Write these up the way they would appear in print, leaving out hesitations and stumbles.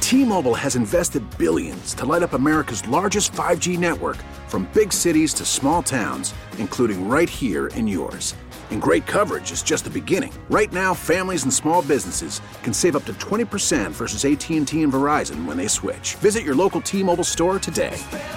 T-Mobile has invested billions to light up America's largest 5G network, from big cities to small towns, including right here in yours. And great coverage is just the beginning. Right now, families and small businesses can save up to 20% versus AT&T and Verizon when they switch. Visit your local T-Mobile store today.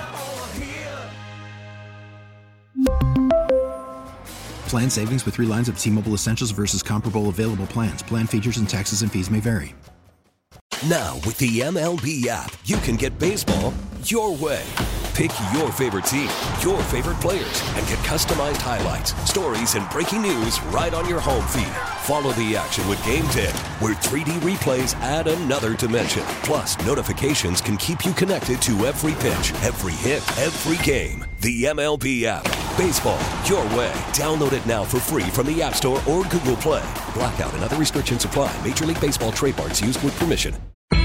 Plan savings with 3 lines of T-Mobile Essentials versus comparable available plans. Plan features and taxes and fees may vary. Now, with the MLB app, you can get baseball your way. Pick your favorite team, your favorite players, and get customized highlights, stories, and breaking news right on your home feed. Follow the action with Game Day, where 3D replays add another dimension. Plus, notifications can keep you connected to every pitch, every hit, every game. The MLB app. Baseball your way. Download it now for free from the App Store or Google Play. Blackout and other restrictions apply. Major League Baseball trademarks used with permission.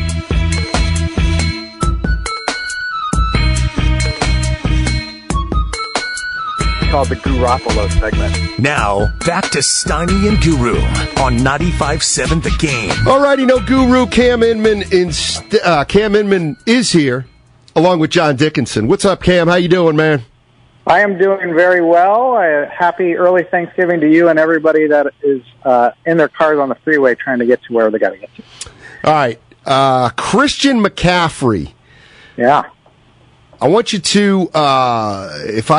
Called the Garoppolo segment. Now, back to Steiny and Guru on 95.7 The Game. All righty, no Guru. Cam Inman is here, along with John Dickinson. What's up, Cam? How you doing, man? I am doing very well. Happy early Thanksgiving to you and everybody that is in their cars on the freeway trying to get to where they got to get to. All right. Christian McCaffrey. Yeah. I want you to, how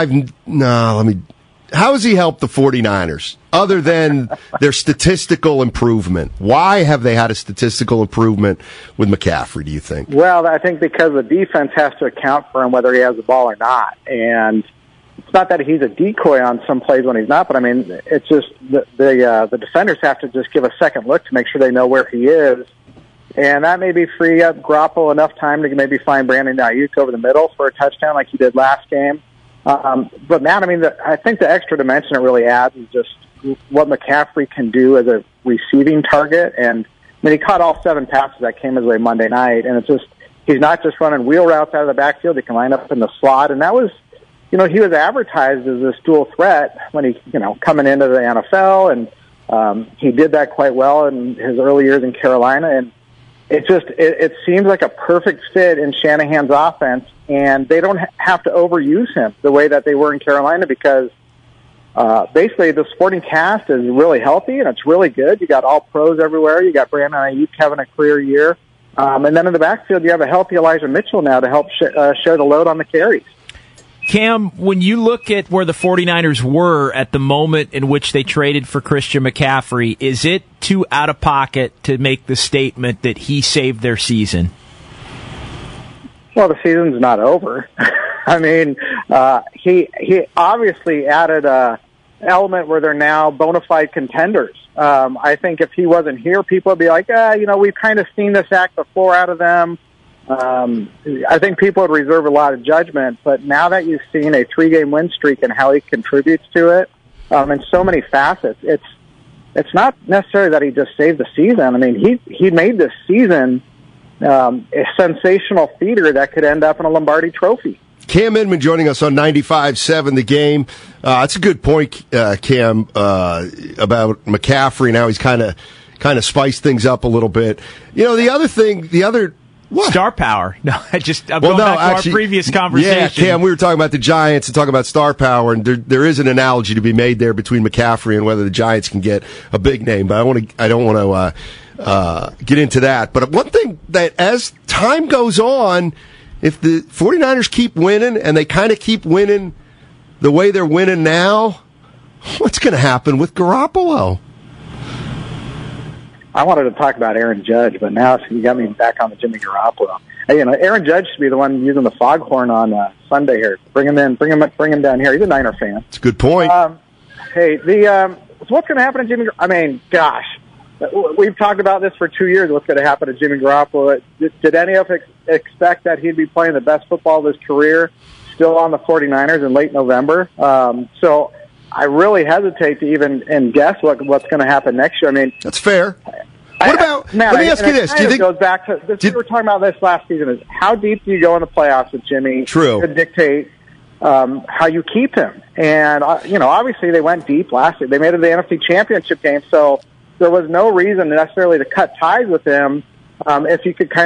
has he helped the 49ers, other than their statistical improvement? Why have they had a statistical improvement with McCaffrey, do you think? Well, I think because the defense has to account for him whether he has the ball or not. And it's not that he's a decoy on some plays when he's not, but I mean, it's just the defenders have to just give a second look to make sure they know where he is. And that maybe free up Garoppolo enough time to maybe find Brandon Ayuk over the middle for a touchdown like he did last game. But, man, I mean, I think the extra dimension it really adds is just what McCaffrey can do as a receiving target. And, I mean, he caught all 7 passes that came his way Monday night. And it's just he's not just running wheel routes out of the backfield. He can line up in the slot. And that was, he was advertised as this dual threat when he, coming into the NFL. And he did that quite well in his early years in Carolina. And it seems like a perfect fit in Shanahan's offense, and they don't have to overuse him the way that they were in Carolina because basically the supporting cast is really healthy and it's really good. You got all pros everywhere. You got Brandon Ayuk having a career year. And then in the backfield, you have a healthy Elijah Mitchell now to help share the load on the carries. Cam, when you look at where the 49ers were at the moment in which they traded for Christian McCaffrey, is it too out of pocket to make the statement that he saved their season? Well, the season's not over. I mean, he obviously added a element where they're now bona fide contenders. I think if he wasn't here, people would be like, we've kind of seen this act before out of them. I think people would reserve a lot of judgment, but now that you've seen a 3-game win streak and how he contributes to it, in so many facets, it's not necessarily that he just saved the season. I mean, he made this season a sensational feeder that could end up in a Lombardi Trophy. Cam Inman joining us on 95.7 The Game. It's a good point, Cam, about McCaffrey. Now he's kind of spiced things up a little bit. What? Star power. No, I'm going back to our previous conversation. Yeah, Cam, we were talking about the Giants and talking about star power, and there is an analogy to be made there between McCaffrey and whether the Giants can get a big name. But I don't want to get into that. But one thing that as time goes on, if the 49ers keep winning and they kind of keep winning the way they're winning now, what's going to happen with Garoppolo? I wanted to talk about Aaron Judge, but now you got me back on the Jimmy Garoppolo. Aaron Judge should be the one using the foghorn on Sunday here. Bring him down here. He's a Niner fan. It's a good point. So what's going to happen to Jimmy? I mean, gosh, we've talked about this for 2 years. What's going to happen to Jimmy Garoppolo? Did any of us expect that he'd be playing the best football of his career still on the 49ers in late November? So I really hesitate to even guess what's going to happen next year. I mean, that's fair. Let me ask you this. Do you think it goes back to this? We were talking about this last season. Is how deep do you go in the playoffs with Jimmy? True. To dictate how you keep him. And obviously they went deep last year. They made it to the NFC Championship game, so there was no reason necessarily to cut ties with him if you could kind of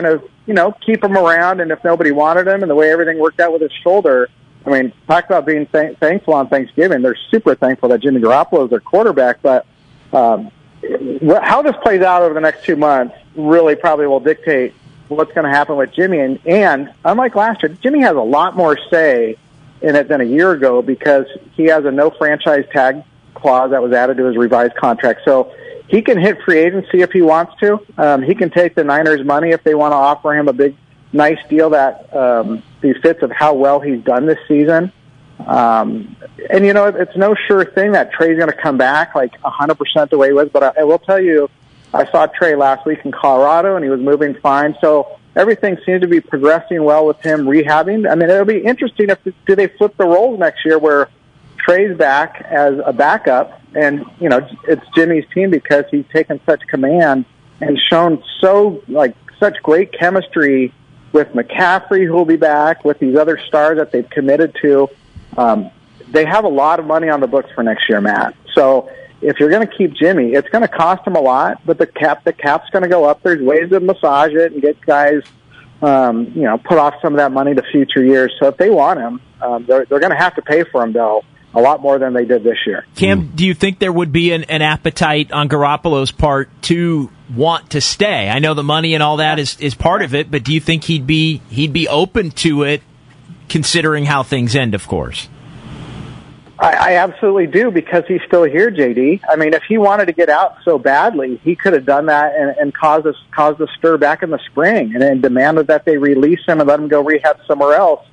keep him around. And if nobody wanted him and the way everything worked out with his shoulder, I mean, talk about being thankful on Thanksgiving. They're super thankful that Jimmy Garoppolo is their quarterback. But how this plays out over the next 2 months really probably will dictate what's going to happen with Jimmy. And unlike last year, Jimmy has a lot more say in it than a year ago because he has a no franchise tag clause that was added to his revised contract. So he can hit free agency if he wants to. He can take the Niners' money if they want to offer him a big, nice deal that befits of how well he's done this season. And, it's no sure thing that Trey's going to come back like 100% the way he was. But I will tell you, I saw Trey last week in Colorado, and he was moving fine. So everything seems to be progressing well with him rehabbing. I mean, it'll be interesting do they flip the roles next year where Trey's back as a backup, and it's Jimmy's team because he's taken such command and shown such great chemistry with McCaffrey, who will be back, with these other stars that they've committed to. They have a lot of money on the books for next year, Matt. So if you're going to keep Jimmy, it's going to cost him a lot, but the cap's going to go up. There's ways to massage it and get guys, put off some of that money to future years. So if they want him, they're going to have to pay for him, though, a lot more than they did this year. Cam, do you think there would be an appetite on Garoppolo's part to want to stay? I know the money and all that is part of it, but do you think he'd be open to it, considering how things end, of course? I absolutely do, because he's still here, JD. I mean, if he wanted to get out so badly, he could have done that and caused a stir back in the spring and then demanded that they release him and let him go rehab somewhere else.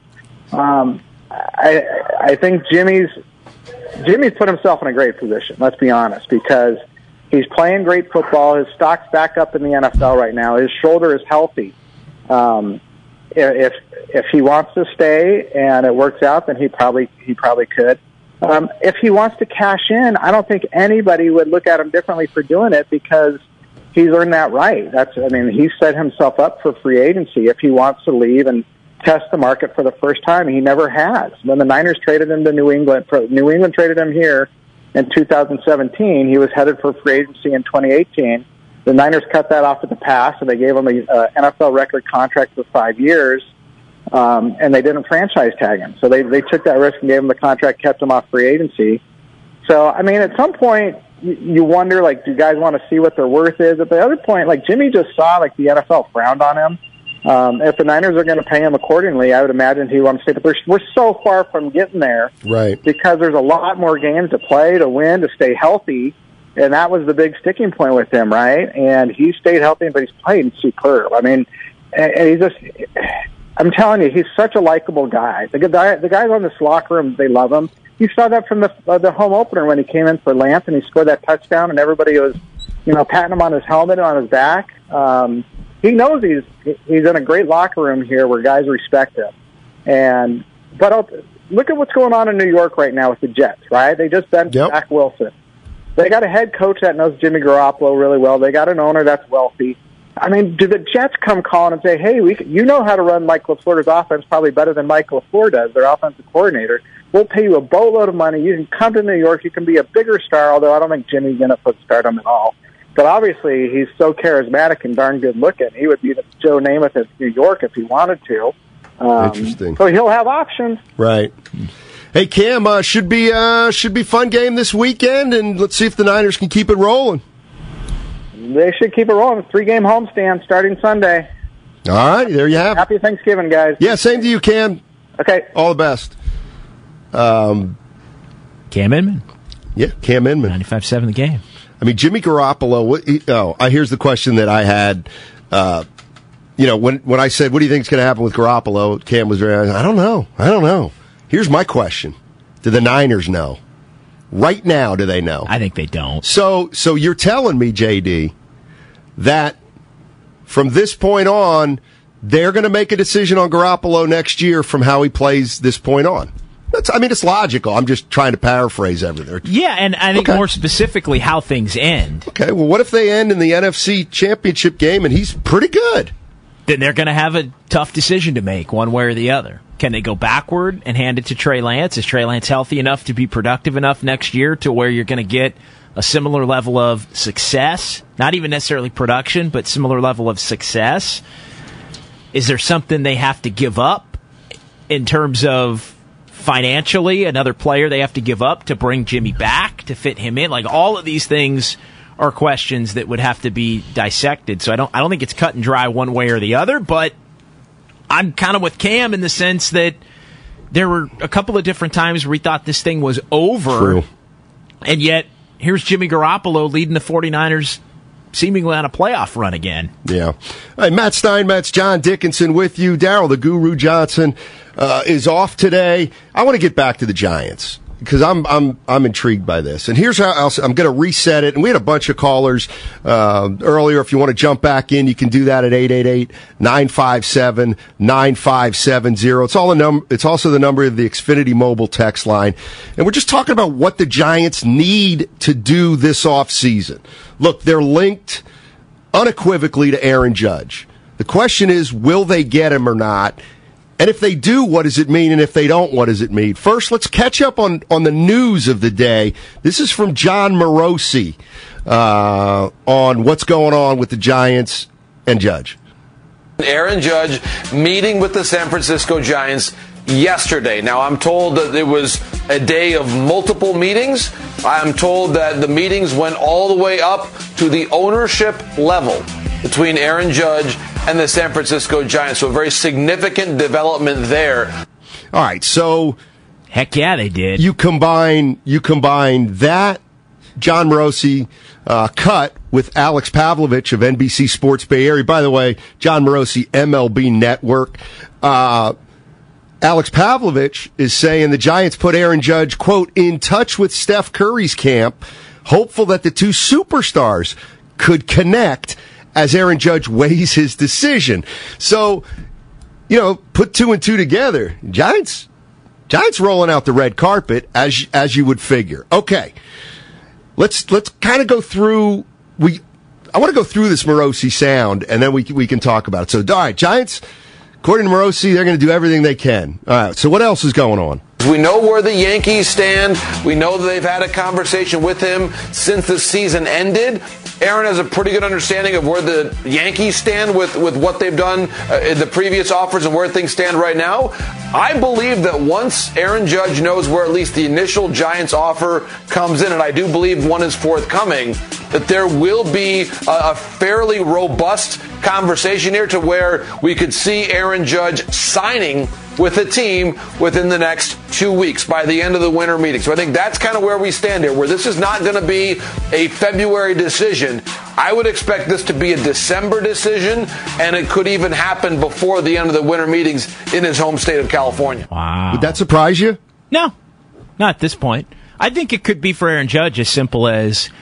I think Jimmy's put himself in a great position, let's be honest, because he's playing great football. His stock's back up in the NFL right now. His shoulder is healthy. If he wants to stay and it works out, then he probably could. If he wants to cash in, I don't think anybody would look at him differently for doing it because he's earned that right. He set himself up for free agency if he wants to leave and test the market for the first time. He never has. When the Niners traded him to New England traded him here in 2017. He was headed for free agency in 2018. The Niners cut that off at the pass, and they gave him an NFL record contract for 5 years. And they didn't franchise tag him. So they took that risk and gave him the contract, kept him off free agency. So, at some point, you wonder, do guys want to see what their worth is? At the other point, Jimmy just saw, the NFL frowned on him. If the Niners are going to pay him accordingly, I would imagine he wants to stay. But we're so far from getting there. Right. Because there's a lot more games to play, to win, to stay healthy. And that was the big sticking point with him, right? And he stayed healthy, but he's played superb. And he's just... I'm telling you, he's such a likable guy. The guys on this locker room, they love him. You saw that from the home opener when he came in for Lance and he scored that touchdown, and everybody was, patting him on his helmet and on his back. He knows he's in a great locker room here where guys respect him. But look at what's going on in New York right now with the Jets, right? They just benched Zach Wilson. They got a head coach that knows Jimmy Garoppolo really well. They got an owner that's wealthy. Do the Jets come calling and say, hey, you know how to run Mike LaFleur's offense probably better than Mike LaFleur does, their offensive coordinator. We'll pay you a boatload of money. You can come to New York. You can be a bigger star, although I don't think Jimmy's going to put stardom at all. But obviously, he's so charismatic and darn good looking. He would be the Joe Namath of New York if he wanted to. Interesting. So he'll have options. Right. Hey, Cam, should be fun game this weekend, and let's see if the Niners can keep it rolling. They should keep it rolling. 3-game homestand starting Sunday. All right, there you have it. Happy Thanksgiving, guys. Yeah, same to you, Cam. Okay. All the best. Cam Inman. Yeah, Cam Inman. 95.7 The Game. Jimmy Garoppolo, here's the question that I had. When I said, what do you think is going to happen with Garoppolo? Cam was I don't know. Here's my question. Do the Niners know? Right now, do they know? I think they don't. So you're telling me, JD, that from this point on, they're going to make a decision on Garoppolo next year from how he plays this point on. It's logical. I'm just trying to paraphrase everything. Yeah, and I think more specifically how things end. Okay, well, what if they end in the NFC Championship game and he's pretty good? Then they're going to have a tough decision to make, one way or the other. Can they go backward and hand it to Trey Lance? Is Trey Lance healthy enough to be productive enough next year to where you're going to get a similar level of success? Not even necessarily production, but similar level of success. Is there something they have to give up in terms of financially, another player they have to give up to bring Jimmy back, to fit him in? Like, all of these things are questions that would have to be dissected. So I don't think it's cut and dry one way or the other, but I'm kind of with Cam in the sense that there were a couple of different times where we thought this thing was over. True. And yet, here's Jimmy Garoppolo leading the 49ers seemingly on a playoff run again. Yeah. All right, Matt Steinmetz, John Dickinson with you. Daryl the Guru Johnson is off today. I want to get back to the Giants because I'm intrigued by this. And here's how I'm going to reset it. And we had a bunch of callers earlier. If you want to jump back in, you can do that at 888-957-9570. It's also the number of the Xfinity mobile text line. And we're just talking about what the Giants need to do this offseason. Look, they're linked unequivocally to Aaron Judge. The question is, will they get him or not? And if they do, what does it mean? And if they don't, what does it mean? First, let's catch up on the news of the day. This is from John Morosi on what's going on with the Giants and Judge. Aaron Judge meeting with the San Francisco Giants yesterday. Now, I'm told that it was a day of multiple meetings. I'm told that the meetings went all the way up to the ownership level between Aaron Judge and the San Francisco Giants. So a very significant development there. All right, so heck yeah, they did. You combine that John Morosi cut with Alex Pavlovich of NBC Sports Bay Area. By the way, John Morosi, MLB Network. Alex Pavlovich is saying the Giants put Aaron Judge, quote, in touch with Steph Curry's camp, hopeful that the two superstars could connect as Aaron Judge weighs his decision. So, put two and two together. Giants rolling out the red carpet as you would figure. Okay. Let's kind of go through I want to go through this Morosi sound and then we can talk about it. So, all right, Giants, according to Morosi, they're going to do everything they can. All right. So what else is going on? We know where the Yankees stand. We know that they've had a conversation with him since the season ended. Aaron has a pretty good understanding of where the Yankees stand with what they've done in the previous offers and where things stand right now. I believe that once Aaron Judge knows where at least the initial Giants offer comes in, and I do believe one is forthcoming, that there will be a fairly robust conversation here to where we could see Aaron Judge signing with the team within the next 2 weeks by the end of the winter meeting. So I think that's kind of where we stand here, where this is not going to be a February decision. I would expect this to be a December decision, and it could even happen before the end of the winter meetings in his home state of California. Wow. Would that surprise you? No, not at this point. I think it could be for Aaron Judge as simple as,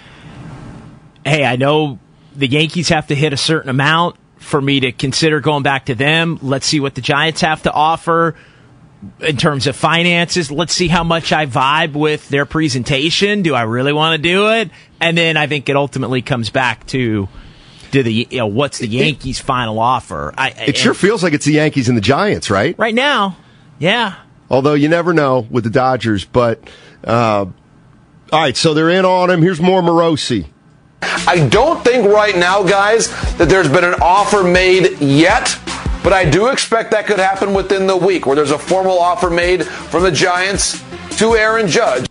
hey, I know the Yankees have to hit a certain amount for me to consider going back to them. Let's see what the Giants have to offer in terms of finances. Let's see how much I vibe with their presentation. Do I really want to do it? And then I think it ultimately comes back to what's the Yankees' final offer. It sure feels like it's the Yankees and the Giants, right? Right now, yeah. Although you never know with the Dodgers. But, all right, so they're in on him. Here's more Morosi. I don't think right now, guys, that there's been an offer made yet, but I do expect that could happen within the week, where there's a formal offer made from the Giants to Aaron Judge.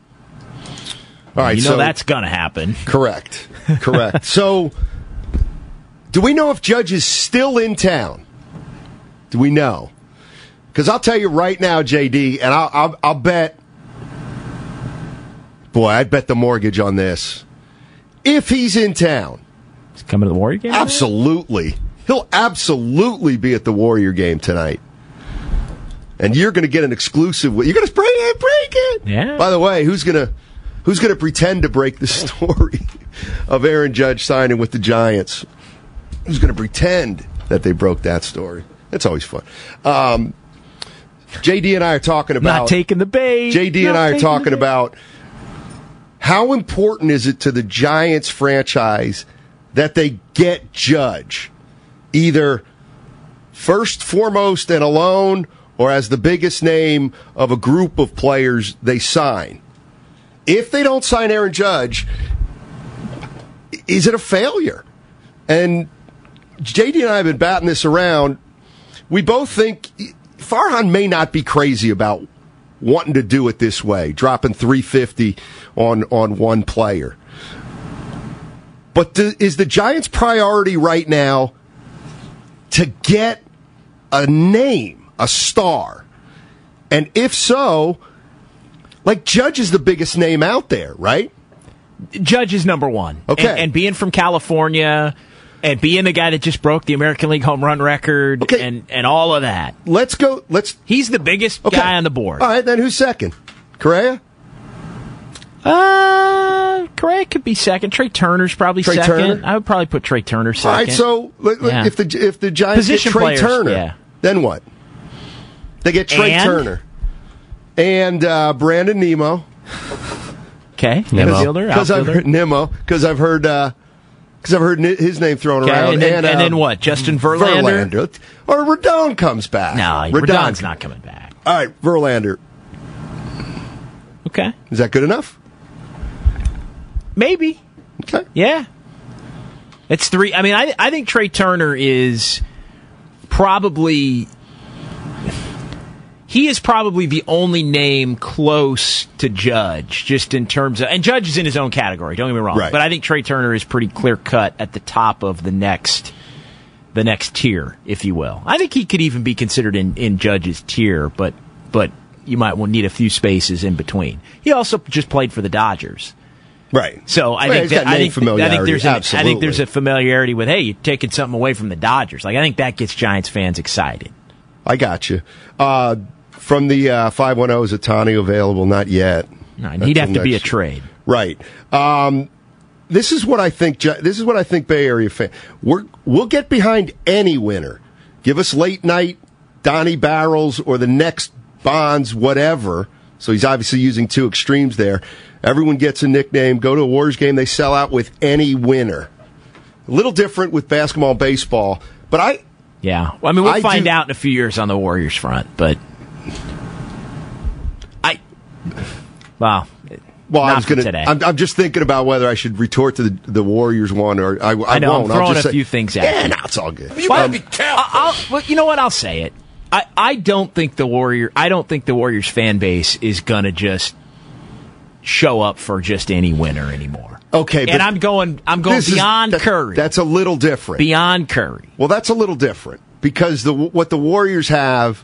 All right, so that's going to happen. Correct. So, do we know if Judge is still in town? Do we know? Because I'll tell you right now, JD, and I'll bet, boy, I'd bet the mortgage on this. If he's in town. He's coming to the Warrior game? Absolutely. He'll absolutely be at the Warrior game tonight. And you're going to get an exclusive. You're going to break it. Yeah. By the way, who's going to pretend to break the story of Aaron Judge signing with the Giants? Who's going to pretend that they broke that story? That's always fun. JD and I are talking about... Not taking the bait. JD and I are talking about... How important is it to the Giants franchise that they get Judge, either first, foremost, and alone, or as the biggest name of a group of players they sign? If they don't sign Aaron Judge, is it a failure? And JD and I have been batting this around. we both think Farhan may not be crazy about wanting to do it this way, dropping $350 on one player. But is the Giants' priority right now to get a name, a star? And if so, like, Judge is the biggest name out there, right? Judge is number one. Okay. And being from California and being the guy that just broke the American League home run record and all of that. He's the biggest guy on the board. All right, then who's second? Correa? Correa could be second. Trey Turner's probably second. Turner? I would probably put Trey Turner second. All right, so if the Giants Position get Trey players, Turner, then what? They get Trey Turner and Brandon Nimmo. Okay, outfielder. Because I've heard Nimmo. Because I've heard his name thrown around. And then what? Justin Verlander? Or Rodon comes back. No, Rodon's not coming back. All right, Verlander. Okay. Is that good enough? Maybe. Okay. Yeah. It's three. I mean, I think Trey Turner is probably... He is probably the only name close to Judge, just in terms of... And Judge is in his own category, don't get me wrong. Right. But I think Trey Turner is pretty clear-cut at the top of the next tier, if you will. I think he could even be considered in Judge's tier, but you might need a few spaces in between. He also just played for the Dodgers. Right. So I think there's a familiarity with, hey, you're taking something away from the Dodgers. Like, I think that gets Giants fans excited. I got you. From the 510, is Ohtani available? Not yet. No, he'd have to be a trade. Right. This is what I think. This is what I think. Bay Area fan. We'll get behind any winner. Give us late night Donnie Barrels or the next Bonds, whatever. So he's obviously using two extremes there. Everyone gets a nickname. Go to a Warriors game. They sell out with any winner. A little different with basketball and baseball, but yeah. Well, I mean, we'll find out in a few years on the Warriors front, but Well, I was going to. I'm just thinking about whether I should retort to the Warriors one or I know, won't. I'm throwing a few things at you. Yeah, no, it's all good. You better be careful. Well, you know what? I'll say it. I don't think the Warriors fan base is going to just show up for just any winner anymore. Okay, and I'm going beyond Curry. That's a little different. Beyond Curry. Well, that's a little different because what the Warriors have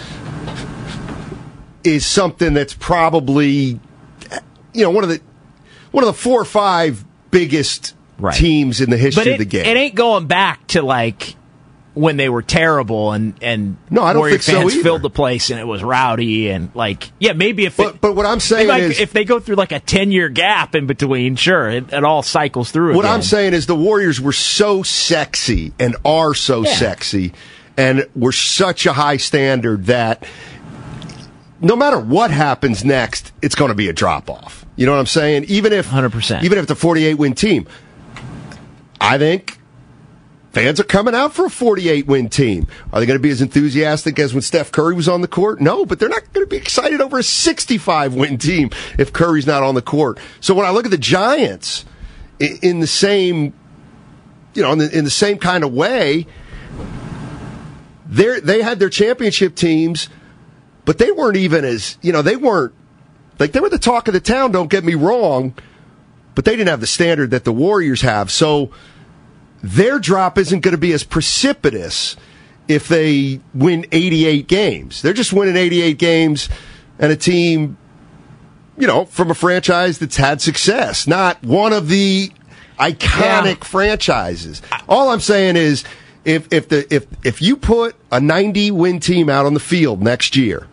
is something that's probably, one of the 4 or 5 biggest teams in the history of the game. It ain't going back to like when they were terrible and no, I don't Warrior think fans so either. filled the place and it was rowdy and maybe if but what I'm saying is if they go through like a 10-year gap in between, sure, it all cycles through. What again. I'm saying is the Warriors were so sexy and are so sexy and were such a high standard that no matter what happens next, it's going to be a drop off. You know what I'm saying? Even if 100%, even if it's a 48-win team, I think fans are coming out for a 48-win team. Are they going to be as enthusiastic as when Steph Curry was on the court? No, but they're not going to be excited over a 65-win team if Curry's not on the court. So when I look at the Giants in the same, in the same kind of way, they had their championship teams, but they weren't even as, they weren't, like, they were the talk of the town, don't get me wrong, but they didn't have the standard that the Warriors have. So their drop isn't going to be as precipitous if they win 88 games. They're just winning 88 games and a team, from a franchise that's had success, not one of the iconic franchises. All I'm saying is if you put a 90-win team out on the field next year,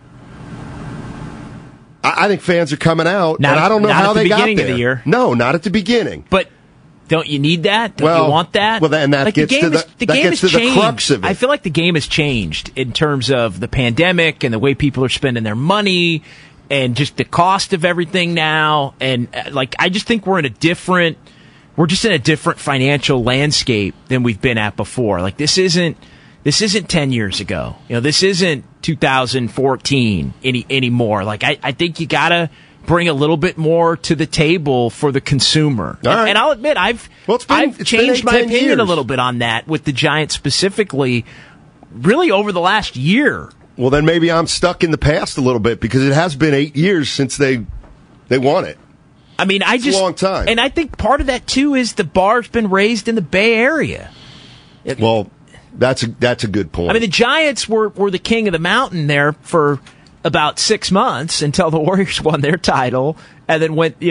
I think fans are coming out, and I don't know how they got there. Not at the beginning of the year. No, not at the beginning. But don't you need that? Don't you want that? Well, and that gets to the crux of it. I feel like the game has changed in terms of the pandemic and the way people are spending their money and just the cost of everything now. And I just think we're just in a different financial landscape than we've been at before. Like this isn't 10 years ago. This isn't 2014 anymore. Like I think you gotta bring a little bit more to the table for the consumer. And I'll admit I've changed my opinion a little bit on that with the Giants specifically. really over the last year. Well, then maybe I'm stuck in the past a little bit because it has been 8 years since they won it. I mean, It's a long time. And I think part of that, too, is the bar's been raised in the Bay Area. Well, that's a good point. I mean, the Giants were the king of the mountain there for about 6 months until the Warriors won their title and then went,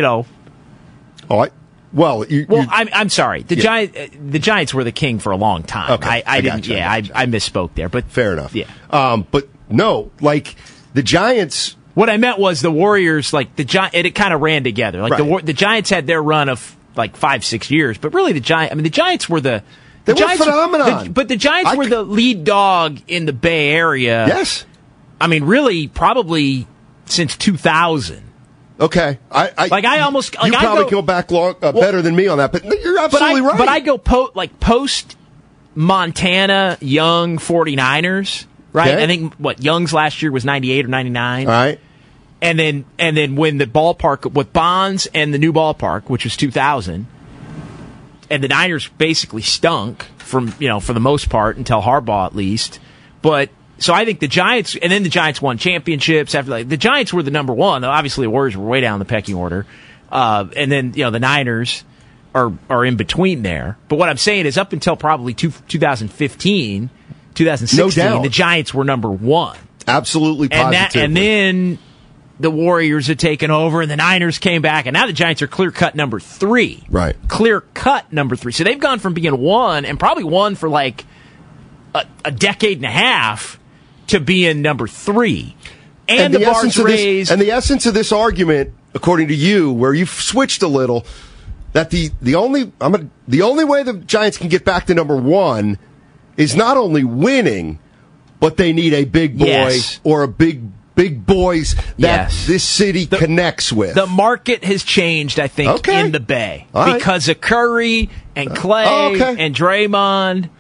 I'm sorry. The Giants were the king for a long time. Okay. I misspoke there, but fair enough. Yeah. But no, like the Giants. What I meant was the Warriors, like it kind of ran together. Like right. the Giants had their run of like 5-6 years, but really the Giants were the Giants, were phenomenon. But the Giants were the lead dog in the Bay Area. Yes. I mean, really, probably since 2000. Okay, I go back long, better than me on that, but you're absolutely right. But I go post Montana Young 49ers, right? Okay. I think Young's last year was 98 or 99. All right, and then when the ballpark with Bonds and the new ballpark, which was 2000, and the Niners basically stunk for the most part until Harbaugh at least, but. So I think the Giants, and then the Giants won championships after the Giants were the number one. Obviously, the Warriors were way down the pecking order, and then the Niners are in between there. But what I'm saying is, up until probably 2015, 2016, no doubt. The Giants were number one. Absolutely, positively. And then the Warriors had taken over, and the Niners came back, and now the Giants are clear cut number 3. Right, clear cut number 3. So they've gone from being one and probably one for like a decade and a half. To be in number 3, and the bar's raised. And the essence of this argument, according to you, where you've switched a little, that the only way the Giants can get back to number 1 is not only winning, but they need a big boy or a big boys that this city connects with. The market has changed, I think, in the Bay because of Curry and Clay and Draymond.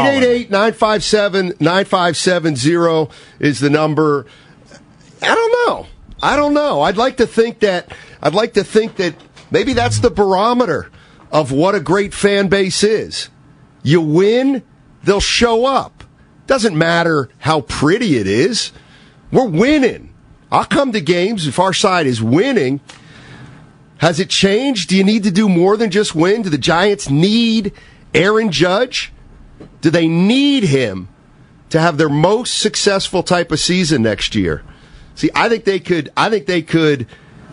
888-957-9570 is the number. I don't know. I'd like to think that maybe that's the barometer of what a great fan base is. You win, they'll show up. Doesn't matter how pretty it is. We're winning. I'll come to games if our side is winning. Has it changed? Do you need to do more than just win? Do the Giants need Aaron Judge? Do they need him to have their most successful type of season next year? See, I think they could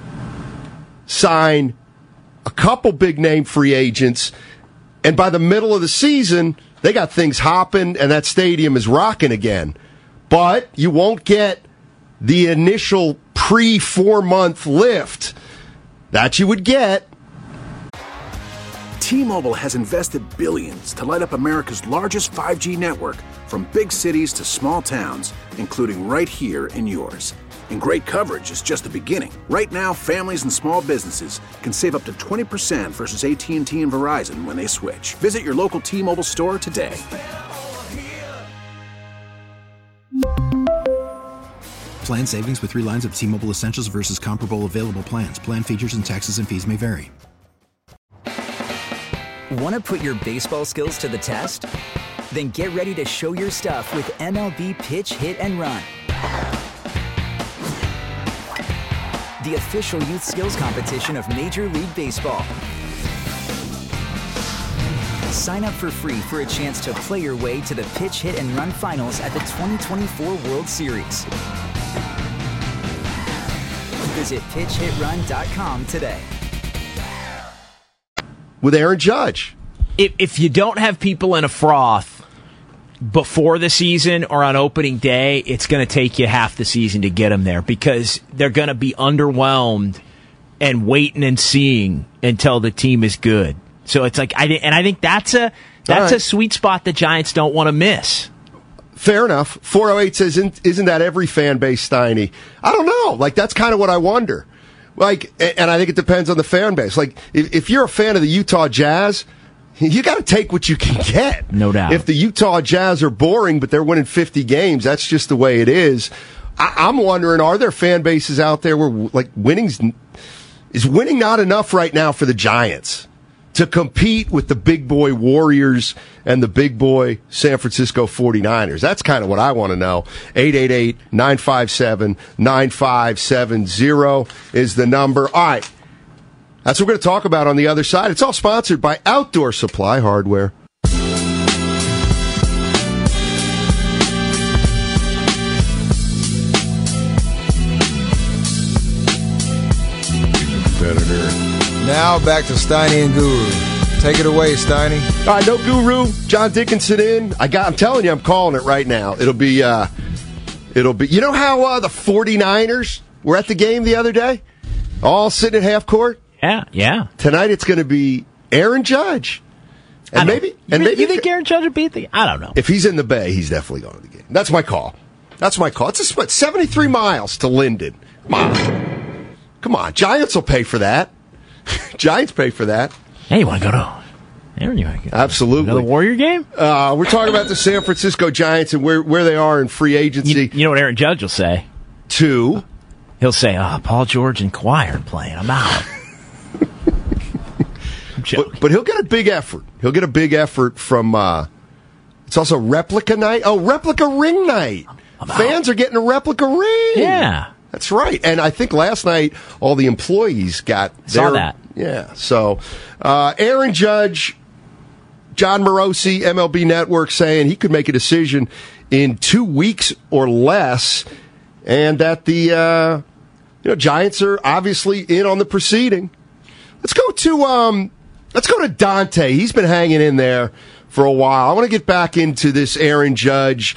sign a couple big name free agents, and by the middle of the season, they got things hopping and that stadium is rocking again. But you won't get the initial pre-4-month lift that you would get. T-Mobile has invested billions to light up America's largest 5G network, from big cities to small towns, including right here in yours. And great coverage is just the beginning. Right now, families and small businesses can save up to 20% versus AT&T and Verizon when they switch. Visit your local T-Mobile store today. Plan savings with 3 lines of T-Mobile Essentials versus comparable available plans. Plan features and taxes and fees may vary. Want to put your baseball skills to the test? Then get ready to show your stuff with MLB Pitch, Hit, and Run. The official youth skills competition of Major League Baseball. Sign up for free for a chance to play your way to the Pitch, Hit, and Run finals at the 2024 World Series. Visit pitchhitrun.com today. With Aaron Judge. If you don't have people in a froth before the season or on opening day, it's going to take you half the season to get them there because they're going to be underwhelmed and waiting and seeing until the team is good. So it's like, I think that's a sweet spot the Giants don't want to miss. Fair enough. 408 says, isn't that every fan base, Steiny? I don't know. Like, that's kind of what I wonder. Like, and I think it depends on the fan base. Like, if you're a fan of the Utah Jazz, you got to take what you can get. No doubt. If the Utah Jazz are boring, but they're winning 50 games, that's just the way it is. I'm wondering, are there fan bases out there where, like, is winning not enough right now for the Giants to compete with the big boy Warriors and the big boy San Francisco 49ers? That's kind of what I want to know. 888-957-9570 is the number. All right. That's what we're going to talk about on the other side. It's all sponsored by Outdoor Supply Hardware. Now back to Steiny and Guru. Take it away, Steiny. All right, no Guru. John Dickinson in. I'm telling you, I'm calling it right now. It'll be. You know how the 49ers were at the game the other day, all sitting at half court. Yeah. Tonight it's going to be Aaron Judge, and maybe you think Aaron Judge would beat the? I don't know. If he's in the Bay, he's definitely going to the game. That's my call. It's 73 miles to Linden. Come on, Giants will pay for that. Giants pay for that. Hey, you want to go to Aaron? You want to go Absolutely. Another Warrior game? We're talking about the San Francisco Giants and where they are in free agency. You know what Aaron Judge will say? He'll say, Paul George and Kawhi are playing. I'm out. But he'll get a big effort. He'll get a big effort from, it's also replica night. Oh, replica ring night. Fans are getting a replica ring. Yeah. That's right. And I think last night all the employees got Saw that. Yeah. So, Aaron Judge, John Morosi, MLB Network saying he could make a decision in 2 weeks or less, and that the Giants are obviously in on the proceeding. Let's go to Dante. He's been hanging in there for a while. I want to get back into this Aaron Judge.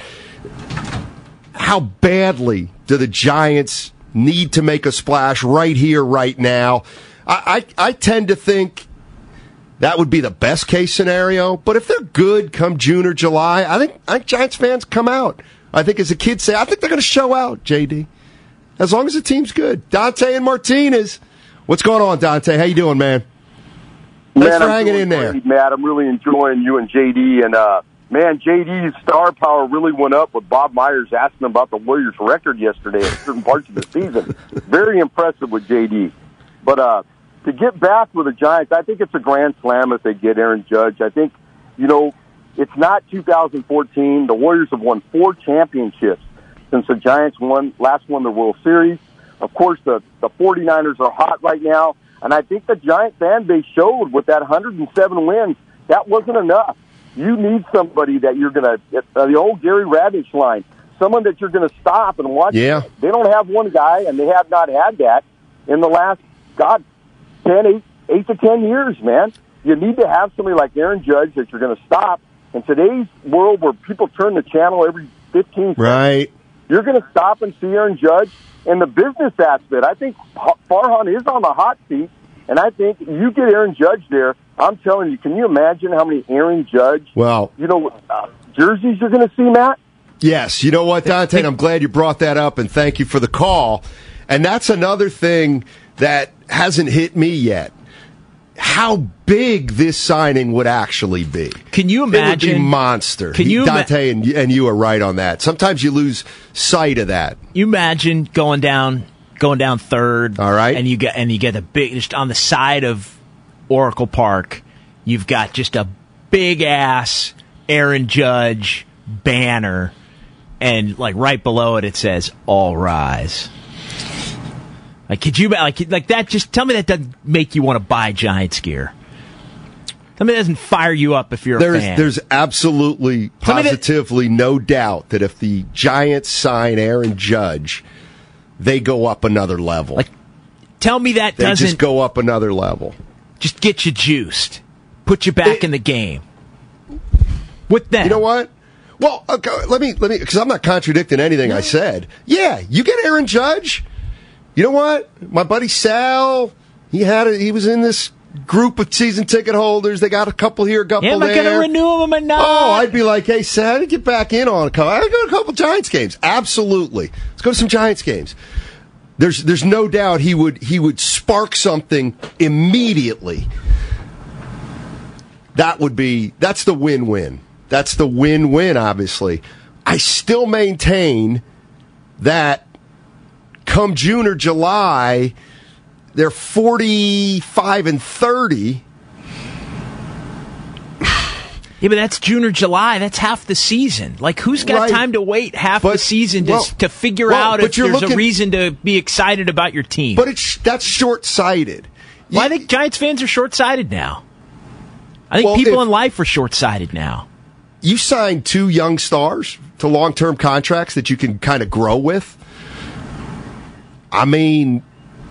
How badly do the Giants need to make a splash right here, right now? I tend to think that would be the best case scenario. But if they're good come June or July, I think Giants fans come out. I think, as the kids say, I think they're going to show out, JD. As long as the team's good. Dante and Martinez. What's going on, Dante? How you doing, man? Thanks for hanging in there. Great, Matt, I'm really enjoying you and JD. And, man, JD's star power really went up with Bob Myers asking about the Warriors' record yesterday in certain parts of the season. Very impressive with JD. But to get back with the Giants, I think it's a grand slam if they get Aaron Judge. I think, it's not 2014. The Warriors have won 4 championships since the Giants last won the World Series. Of course, the 49ers are hot right now. And I think the Giant fan base showed with that 107 wins, that wasn't enough. You need somebody that you're going to, the old Gary Ravitch line, someone that you're going to stop and watch. Yeah. They don't have one guy, and they have not had that in the last, 8 to 10 years, man. You need to have somebody like Aaron Judge that you're going to stop. In today's world where people turn the channel every 15 seconds, right, you're going to stop and see Aaron Judge. And the business aspect, I think Farhan is on the hot seat, and I think you get Aaron Judge there. I'm telling you, can you imagine how many Aaron Judge, jerseys you're going to see, Matt? Yes. You know what, Dante? And I'm glad you brought that up, and thank you for the call. And that's another thing that hasn't hit me yet. How big this signing would actually be. Can you imagine? It would be monster. Dante and you are right on that. Sometimes you lose sight of that. You imagine going down third. All right. And you get a big, just on the side of Oracle Park, you've got just a big ass Aaron Judge banner, and like right below it says "All Rise." Like, could you like that? Just tell me that doesn't make you want to buy Giants gear. Tell me that doesn't fire you up if you're a fan. There's absolutely, positively no doubt that if the Giants sign Aaron Judge, they go up another level. Like, tell me that they doesn't just go up another level. Just get you juiced, put you back in the game. With that, you know what? Well, okay, let me, because I'm not contradicting anything I said. Yeah, you get Aaron Judge. You know what? My buddy Sal, he was in this group of season ticket holders. They got a couple here, a couple there. Am I going to renew them or not? Oh, I'd be like, hey, Sal, get back in on a couple. I'd go to a couple Giants games. Absolutely. Let's go to some Giants games. There's no doubt he would spark something immediately. That's the win-win. That's the win-win, obviously. I still maintain that come June or July, they're 45-30. Yeah, but that's June or July. That's half the season. Like, who's got time to wait half the season to figure out if there's a reason to be excited about your team? But that's short-sighted. Well, I think Giants fans are short-sighted now. I think people in life are short-sighted now. You signed 2 young stars to long-term contracts that you can kind of grow with. I mean,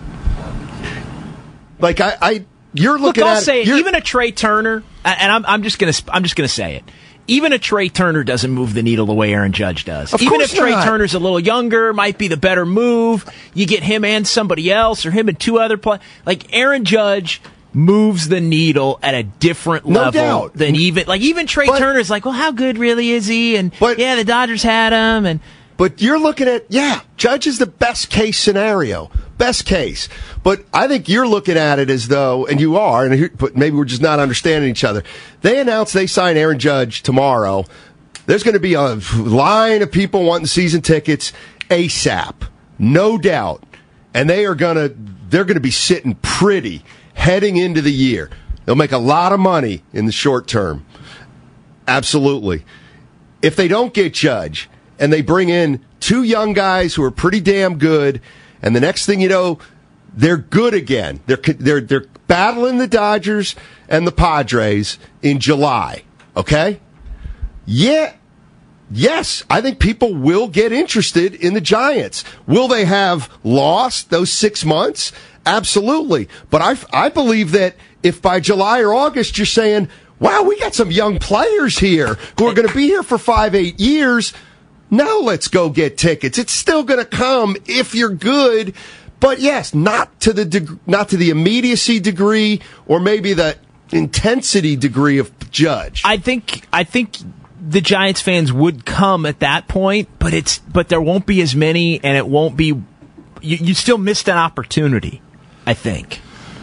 like you're looking I'll at say it. Even a Trey Turner, and I'm just gonna say it. Even a Trey Turner doesn't move the needle the way Aaron Judge does. Even if Trey Turner's a little younger, might be the better move. You get him and somebody else, or him and 2 other players. Like, Aaron Judge moves the needle at a different level than even Trey Turner's like, well, how good really is he? And the Dodgers had him, But you're looking at, Judge is the best case scenario. Best case. But I think you're looking at it as though, and you are, but maybe we're just not understanding each other. They announced they sign Aaron Judge tomorrow. There's going to be a line of people wanting season tickets ASAP. No doubt. And they're going to be sitting pretty heading into the year. They'll make a lot of money in the short term. Absolutely. If they don't get Judge, and they bring in 2 young guys who are pretty damn good, and the next thing you know, they're good again. They're battling the Dodgers and the Padres in July. Okay? Yeah. Yes, I think people will get interested in the Giants. Will they have lost those 6 months? Absolutely. But I believe that if by July or August you're saying, wow, we got some young players here who are going to be here for 5-8 years, now let's go get tickets. It's still going to come if you're good, but yes, not to the immediacy degree or maybe the intensity degree of Judge. I think the Giants fans would come at that point, but there won't be as many, and it won't be. You still missed an opportunity, I think.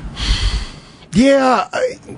Yeah.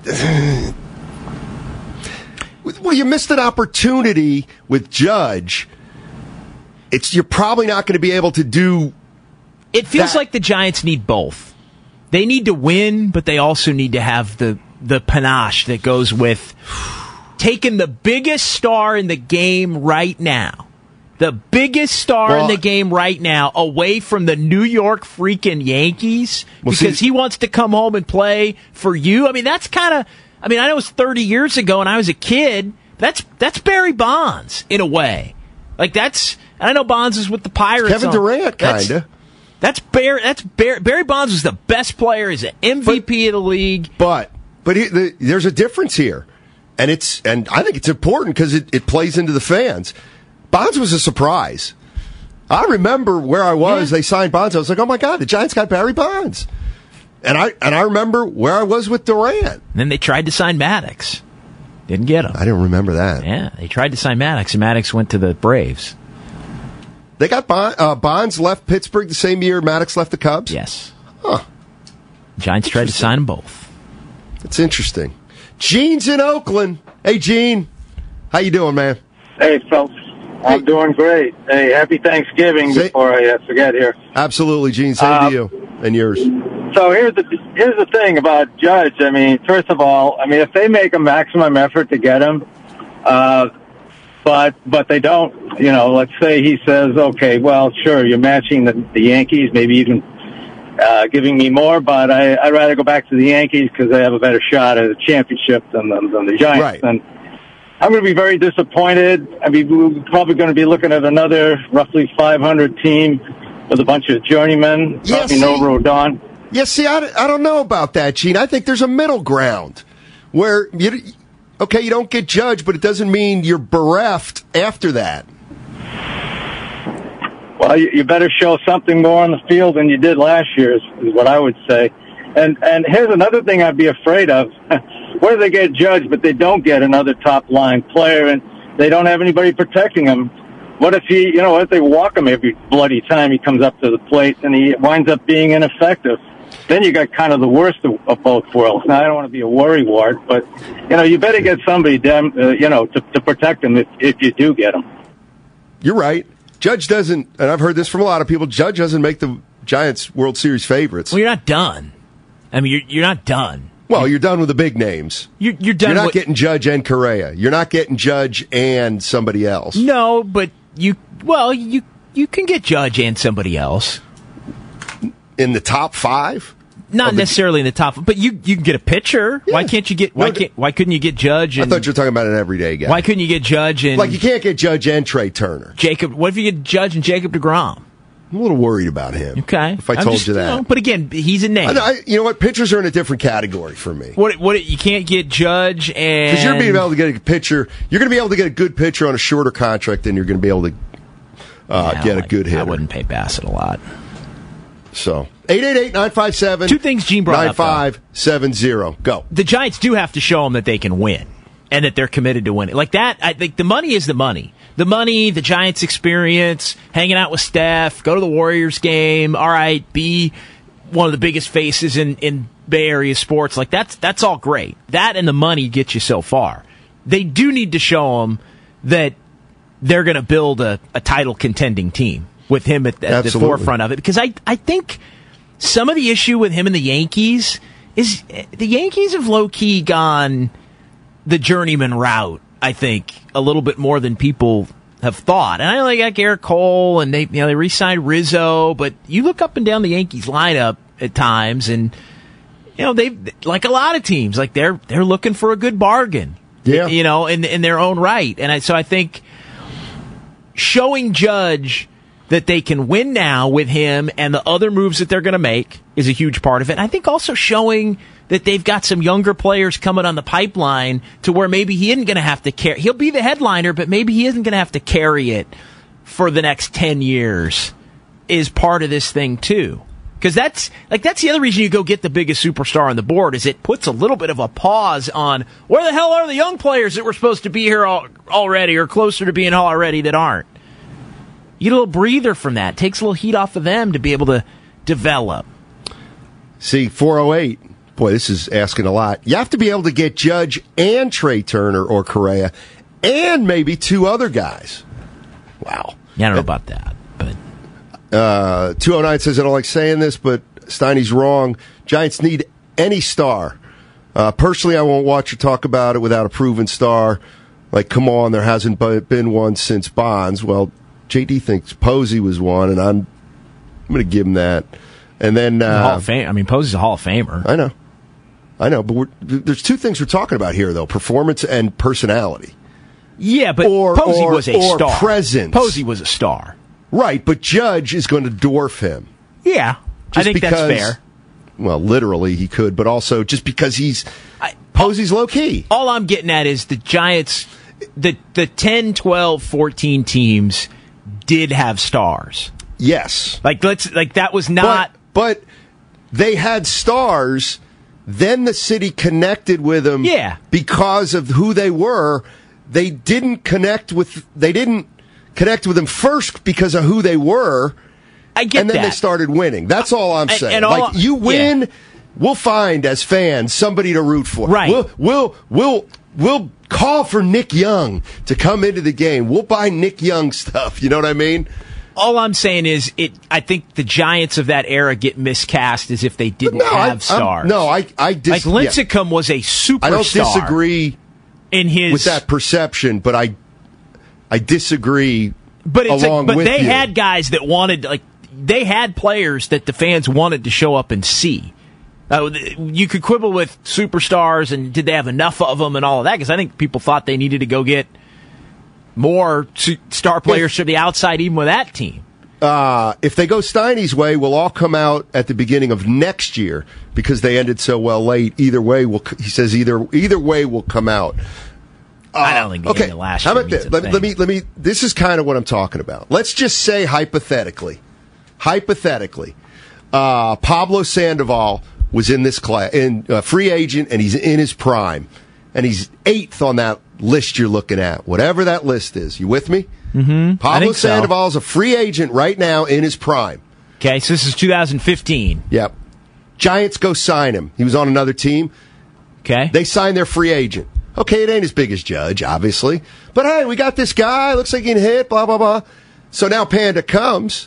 Well, you missed an opportunity with Judge. You're probably not going to be able to do. It feels like the Giants need both. They need to win, but they also need to have the panache that goes with taking the biggest star in the game right now. The biggest star in the game right now away from the New York freaking Yankees because he wants to come home and play for you. I mean, that's kind of. I mean, I know it was 30 years ago and I was a kid. That's Barry Bonds in a way. Like that's. And I know Bonds is with the Pirates. Kevin Durant, kind of. Barry Bonds was the best player. He's an MVP of the league. But there's a difference here, and I think it's important because it plays into the fans. Bonds was a surprise. I remember where I was. They signed Bonds. I was like, oh my God, the Giants got Barry Bonds. And I remember where I was with Durant. And then they tried to sign Maddox. Didn't get him. I didn't remember that. Yeah, they tried to sign Maddox, and Maddox went to the Braves. They got Bonds left Pittsburgh the same year Maddox left the Cubs? Yes. Huh. Giants tried to sign them both. That's interesting. Gene's in Oakland. Hey, Gene. How you doing, man? Hey, folks. I'm doing great. Hey, happy Thanksgiving before I forget here. Absolutely, Gene. Same to you and yours. So here's the thing about Judge. I mean, first of all, I mean, if they make a maximum effort to get him, but they don't, let's say he says, okay, well, sure, you're matching the Yankees, maybe even giving me more, but I'd rather go back to the Yankees because they have a better shot at a championship than the Giants. Right. And I'm going to be very disappointed. I mean, we're probably going to be looking at another roughly 500 team with a bunch of journeymen, probably no Rodon. Yeah, see, I don't know about that, Gene. I think there's a middle ground where you don't get Judge, but it doesn't mean you're bereft after that. Well, you better show something more on the field than you did last year, is what I would say. And here's another thing I'd be afraid of. What if they get Judge, but they don't get another top-line player, and they don't have anybody protecting him? What if what if they walk him every bloody time he comes up to the plate and he winds up being ineffective? Then you got kind of the worst of both worlds. Now, I don't want to be a worrywart, but, you better get somebody, to protect him if you do get him. You're right. Judge doesn't, and I've heard this from a lot of people, Judge doesn't make the Giants World Series favorites. Well, you're not done. I mean, you're not done. Well, you're done with the big names. You're done. You're not getting Judge and Correa. You're not getting Judge and somebody else. No, but you can get Judge and somebody else in the top 5. Not necessarily in the top, but you can get a pitcher. Yeah. Why can't you get? Why couldn't you get Judge? And, I thought you were talking about an everyday guy. Why couldn't you get Judge and you can't get Judge and Trey Turner? Jacob. What if you get Judge and Jacob deGrom? I'm a little worried about him. Okay, if I told you that. But again, he's a name. You know what? Pitchers are in a different category for me. What you can't get Judge and because you're being able to get a pitcher. You're going to be able to get a good pitcher on a shorter contract than you're going to be able to get a good hitter. I wouldn't pay Bassett a lot. So 888-957. Two things Gene brought up. 9570. Go. The Giants do have to show them that they can win and that they're committed to winning. Like that, I think the money is the money. The money, the Giants experience, hanging out with Steph, go to the Warriors game, all right, be one of the biggest faces in Bay Area sports. Like that's all great. That and the money get you so far. They do need to show them that they're going to build a title contending team with him at the forefront of it. Because I think some of the issue with him and the Yankees is the Yankees have low-key gone the journeyman route, I think, a little bit more than people have thought. And I know they got Garrett Cole and they re-signed Rizzo, but you look up and down the Yankees lineup at times and they like a lot of teams, like they're looking for a good bargain. Yeah. In their own right. And so I think showing Judge that they can win now with him and the other moves that they're going to make is a huge part of it. And I think also showing that they've got some younger players coming on the pipeline to where maybe he isn't going to have to carry. He'll be the headliner, but maybe he isn't going to have to carry it for the next 10 years is part of this thing too. Because that's the other reason you go get the biggest superstar on the board is it puts a little bit of a pause on where the hell are the young players that were supposed to be here already or closer to being already that aren't. You get a little breather from that. It takes a little heat off of them to be able to develop. See, 408. Boy, this is asking a lot. You have to be able to get Judge and Trey Turner or Correa and maybe 2 other guys. Wow. Yeah, I don't know about that. But 209 says, I don't like saying this, but Steiny's wrong. Giants need any star. Personally, I won't watch you talk about it without a proven star. Like, come on, there hasn't been one since Bonds. Well, JD thinks Posey was one, and I'm going to give him that. And then Hall of Fame. I mean, Posey's a Hall of Famer. I know, but there's 2 things we're talking about here, though: performance and personality. Yeah, but Posey was a star. Presence. Posey was a star, right? But Judge is going to dwarf him. Yeah, I think that's fair. Well, literally he could, but also just because Posey's low key. All I'm getting at is the Giants, the 10, 12, 14 teams did have stars. Yes. That was not. But they had stars. Then the city connected with them. Yeah. Because of who they were. They didn't connect with them first because of who they were. I get that. And then they started winning. That's all I'm saying. And you win, we'll find as fans somebody to root for. Right. We'll call for Nick Young to come into the game. We'll buy Nick Young stuff. You know what I mean? All I'm saying is, I think the Giants of that era get miscast as if they didn't have stars. Like Lincecum was a superstar. I don't disagree with that perception, but I disagree. But they you. had guys that wanted, they had players that the fans wanted to show up and see. You could quibble with superstars and did they have enough of them and all of that, because I think people thought they needed to go get more star players to the outside, even with that team. If they go Steiny's way, we'll all come out at the beginning of next year because they ended so well late. Either way, he says either way will come out. I don't think the last year. How about this? Let me. This is kind of what I'm talking about. Let's just say hypothetically, Pablo Sandoval was in this class, free agent, and he's in his prime, and he's 8th on that list you're looking at, whatever that list is. You with me? Mm-hmm. Pablo Sandoval is a free agent right now in his prime. Okay, so this is 2015. Yep. Giants go sign him. He was on another team. Okay. They sign their free agent. Okay, it ain't as big as Judge, obviously. But hey, we got this guy. Looks like he can hit, blah, blah, blah. So now Panda comes.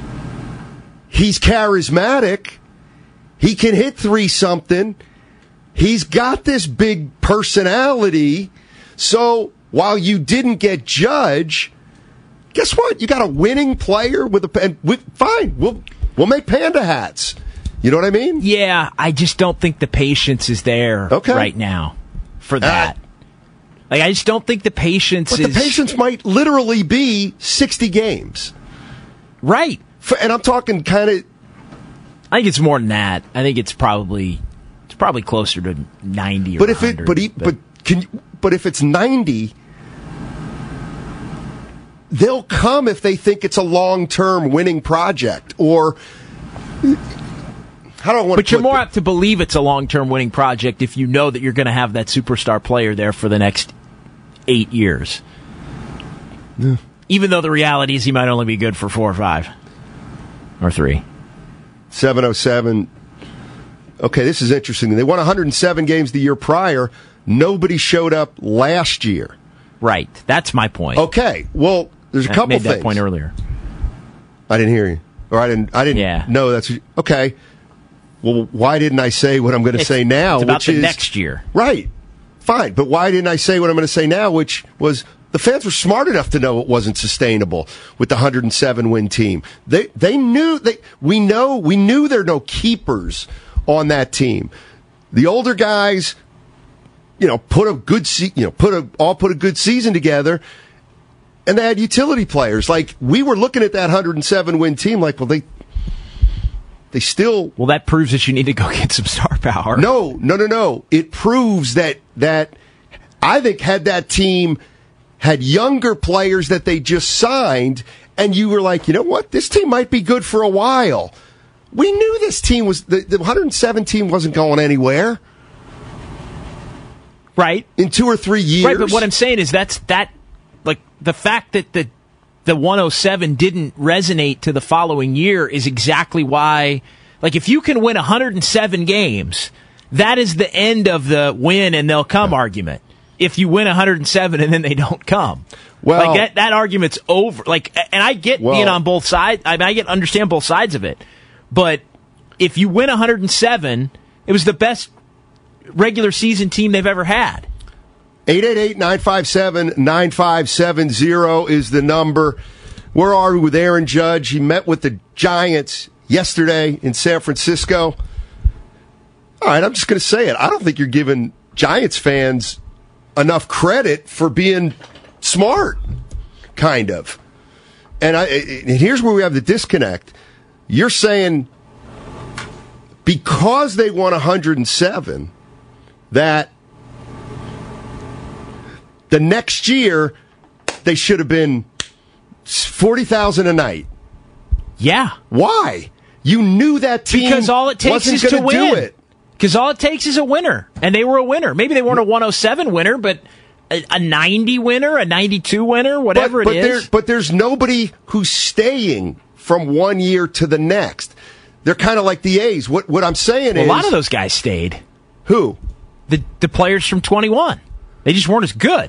He's charismatic. He can hit 3-something. He's got this big personality. So while you didn't get Judge, guess what? You got a winning player with fine. We'll make panda hats. You know what I mean? Yeah, I just don't think the patience is there right now for that. I just don't think the patience but the patience might literally be 60 games. Right. And I'm talking kind of... I think it's more than that. I think it's probably closer to 90 or 100. But if it's 90, they'll come if they think it's a long-term winning project. Or... But you're more apt to believe it's a long-term winning project if you know that you're going to have that superstar player there for the next 8 years. Yeah. Even though the reality is he might only be good for 4 or 5 or 3. 707. Okay, this is interesting. They won 107 games the year prior. Nobody showed up last year. Right. That's my point. Okay. Well, there's a couple things. I made that point earlier. I didn't hear you. Or I didn't know that's... Okay. Well, why didn't I say what I'm going to say now? It's about the next year. Right. Fine. But why didn't I say what I'm going to say now, which was the fans were smart enough to know it wasn't sustainable with the 107-win team. They knew... We knew there are no keepers on that team. The older guys, put a good season together, and they had utility players. Like, we were looking at that 107-win team like, well, they still... Well, that proves that you need to go get some star power. No. It proves that I think had that team had younger players that they just signed, and you were like, you know what? This team might be good for a while. We knew this team was... The 107 team wasn't going anywhere. Right. In 2 or 3 years. Right, but what I'm saying is the fact that the 107 didn't resonate to the following year is exactly why, if you can win 107 games, that is the end of the win and they'll come argument. If you win 107 and then they don't come. Well, that argument's over. And I get being on both sides. I understand both sides of it. But if you win 107, it was the best regular season team they've ever had. 888-957-9570 is the number. Where are we with Aaron Judge? He met with the Giants yesterday in San Francisco. All right, I'm just going to say it. I don't think you're giving Giants fans enough credit for being smart, kind of. And here's where we have the disconnect. You're saying because they won 107, that the next year they should have been $40,000 a night. Yeah. Why? You knew that team because all it takes is to win. Do it. Because all it takes is a winner, and they were a winner. Maybe they weren't a 107 winner, but a 90 winner, a 92 winner, whatever it is. But there's nobody who's staying from one year to the next. They're kind of like the A's. What I'm saying is... a lot of those guys stayed. Who? The players from 21. They just weren't as good.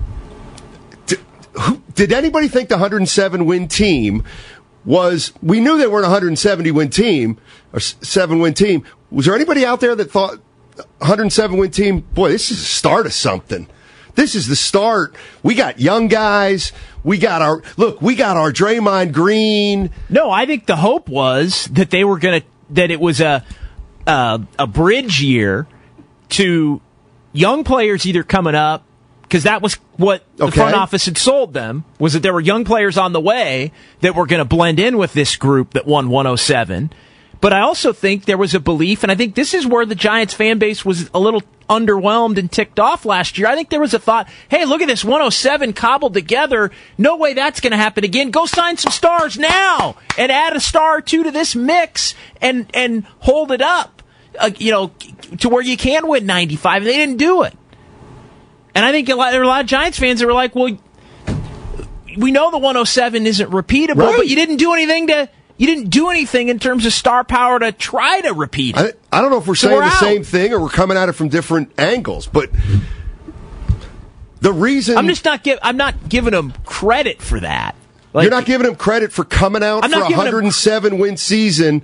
Did anybody think the 107-win team was... We knew they weren't a 170-win team, or 7-win team. Was there anybody out there that thought 107-win team, boy, this is the start of something? This is the start. We got young guys. We got our Draymond Green. No, I think the hope was that they were that it was a bridge year to young players either coming up, because that was what the front office had sold them, was that there were young players on the way that were going to blend in with this group that won 107. But I also think there was a belief, and I think this is where the Giants fan base was a little underwhelmed and ticked off last year. I think there was a thought, hey, look at this 107 cobbled together. No way that's going to happen again. Go sign some stars now and add a star or two to this mix and hold it up, to where you can win 95. They didn't do it. And I think there were a lot of Giants fans that were like, well, we know the 107 isn't repeatable, but you didn't do anything in terms of star power to try to repeat it. I don't know if we're saying the same thing or we're coming at it from different angles, but the reason... I'm not giving them credit for that. You're not giving them credit for coming out for a 107-win season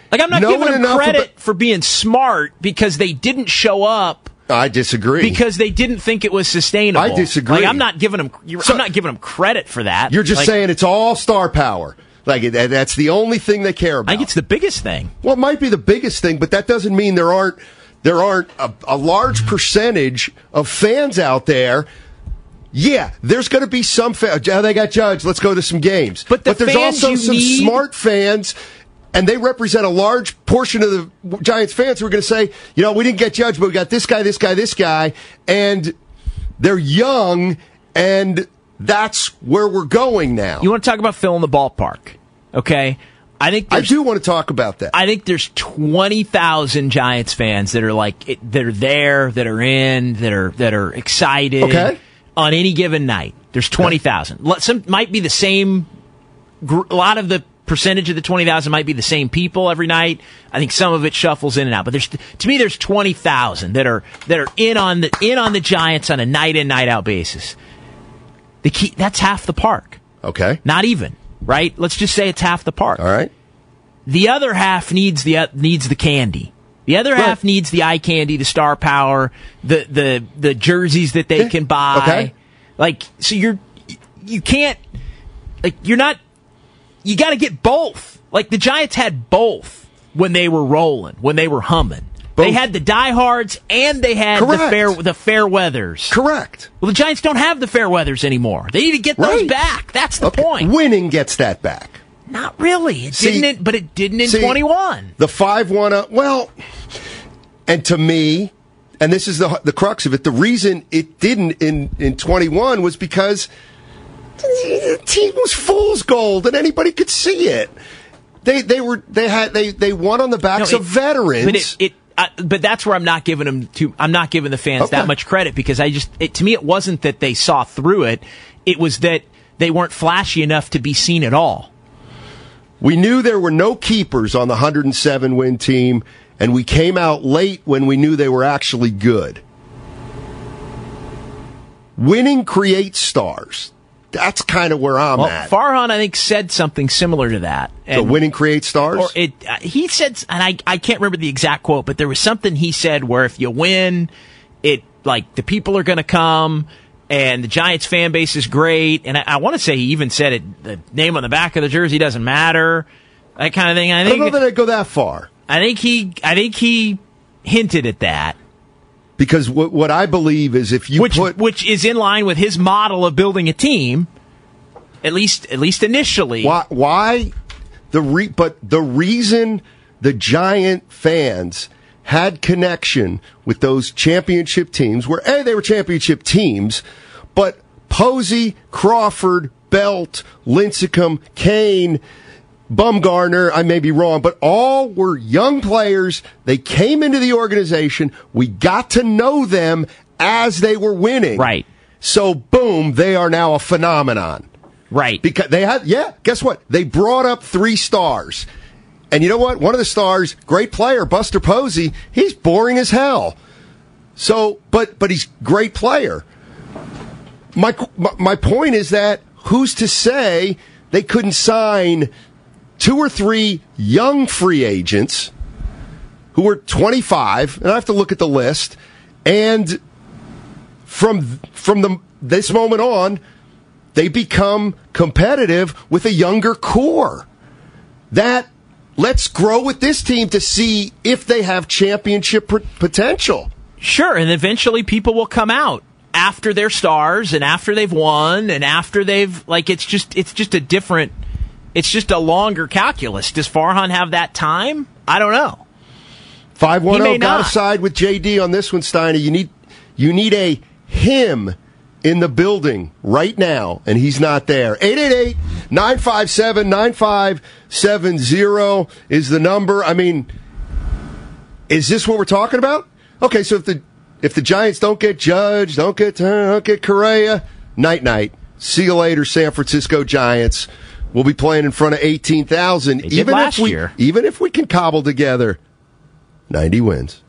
Like, I'm not giving them credit for being smart because they didn't show up. I disagree. Because they didn't think it was sustainable. I disagree. Like, I'm not giving them credit for that. You're just saying it's all star power. Like, that's the only thing they care about. I think it's the biggest thing. Well, it might be the biggest thing, but that doesn't mean there aren't a large percentage of fans out there. Yeah, there's going to be some fans. They got judged. Let's go to some games. But there's also some smart fans, and they represent a large portion of the Giants fans who are going to say, we didn't get judged, but we got this guy, this guy, this guy, and they're young, and that's where we're going now. You want to talk about filling the ballpark, okay? I do want to talk about that. I think there's 20,000 Giants fans that are that are there, that are in, that are excited. Okay. On any given night, there's 20,000. Some might be the same. A lot of the percentage of the 20,000 might be the same people every night. I think some of it shuffles in and out. But there's 20,000 that are in on the Giants on a night in, night out basis. That's half the park. Okay. Not even, right? Let's just say it's half the park. All right. The other half needs the candy. The other half needs the eye candy, the star power, the jerseys that they can buy. Okay. Like, so you can't, like, you got to get both. Like, the Giants had both when they were rolling, when they were humming. Both. They had the diehards and they had the fair weathers. Correct. Well, the Giants don't have the fair weathers anymore. They need to get those back. That's the point. Winning gets that back. Not really. It didn't in 21. The 5-1, and to me, and this is the crux of it, the reason it didn't in 21 was because the team was fool's gold and anybody could see it. They won on the backs of veterans. But that's where I'm not giving the fans that much credit because to me it wasn't that they saw through it. It was that they weren't flashy enough to be seen at all. We knew there were no keepers on the 107-win team, and we came out late when we knew they were actually good. Winning creates stars. That's kind of where I'm at. Farhan, I think, said something similar to that. So winning creates stars? He said, and I can't remember the exact quote, but there was something he said where if you win, the people are going to come, and the Giants fan base is great. And I want to say he even said it, the name on the back of the jersey doesn't matter, that kind of thing. I don't know that I'd go that far. I think he hinted at that. Because what I believe is if you which is in line with his model of building a team, at least initially. Why the reason the Giant fans had connection with those championship teams were they were championship teams, but Posey, Crawford, Belt, Lincecum, Kane, Bumgarner, I may be wrong, but all were young players. They came into the organization. We got to know them as they were winning. Right. So, boom, they are now a phenomenon. Right. Because guess what? They brought up 3 stars. And you know what? One of the stars, great player, Buster Posey, he's boring as hell. So, but he's a great player. My point is that who's to say they couldn't sign 2 or 3 young free agents who were 25, and I have to look at the list, and from this moment on, they become competitive with a younger core. Let's grow with this team to see if they have championship potential. Sure, and eventually people will come out after they're stars and after they've won and after they've it's just a longer calculus. Does Farhan have that time? I don't know. 510 got to side with JD on this one, Steiner. You need a him in the building right now, and he's not there. 888-957-9570 is the number. I mean, is this what we're talking about? Okay, so if the Giants don't get Judge, don't get Correa, night. See you later, San Francisco Giants. We'll be playing in front of 18,000. Even if we can cobble together 90 wins.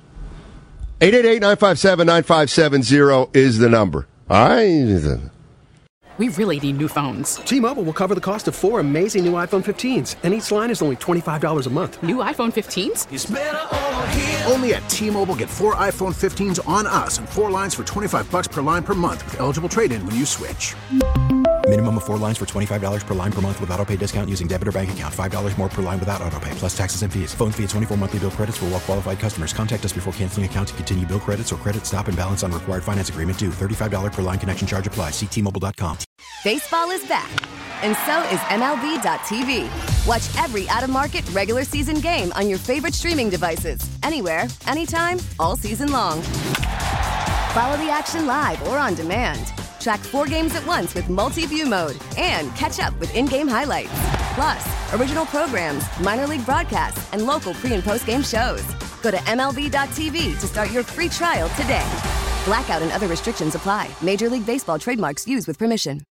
888-957-9570 is the number. All right. We really need new phones. T-Mobile will cover the cost of 4 amazing new iPhone 15s, and each line is only $25 a month. New iPhone 15s? It's better over here. Only at T-Mobile, get 4 iPhone 15s on us and 4 lines for $25 per line per month with eligible trade-in when you switch. Minimum of 4 lines for $25 per line per month with autopay discount using debit or bank account. $5 more per line without autopay, plus taxes and fees. Phone fee at 24 monthly bill credits for well-qualified customers. Contact us before canceling account to continue bill credits or credit stop and balance on required finance agreement due. $35 per line connection charge applies. See T-Mobile.com. Baseball is back, and so is MLB.tv. Watch every out-of-market regular season game on your favorite streaming devices. Anywhere, anytime, all season long. Follow the action live or on demand. Track 4 games at once with multi-view mode and catch up with in-game highlights. Plus, original programs, minor league broadcasts, and local pre- and post-game shows. Go to MLB.tv to start your free trial today. Blackout and other restrictions apply. Major League Baseball trademarks used with permission.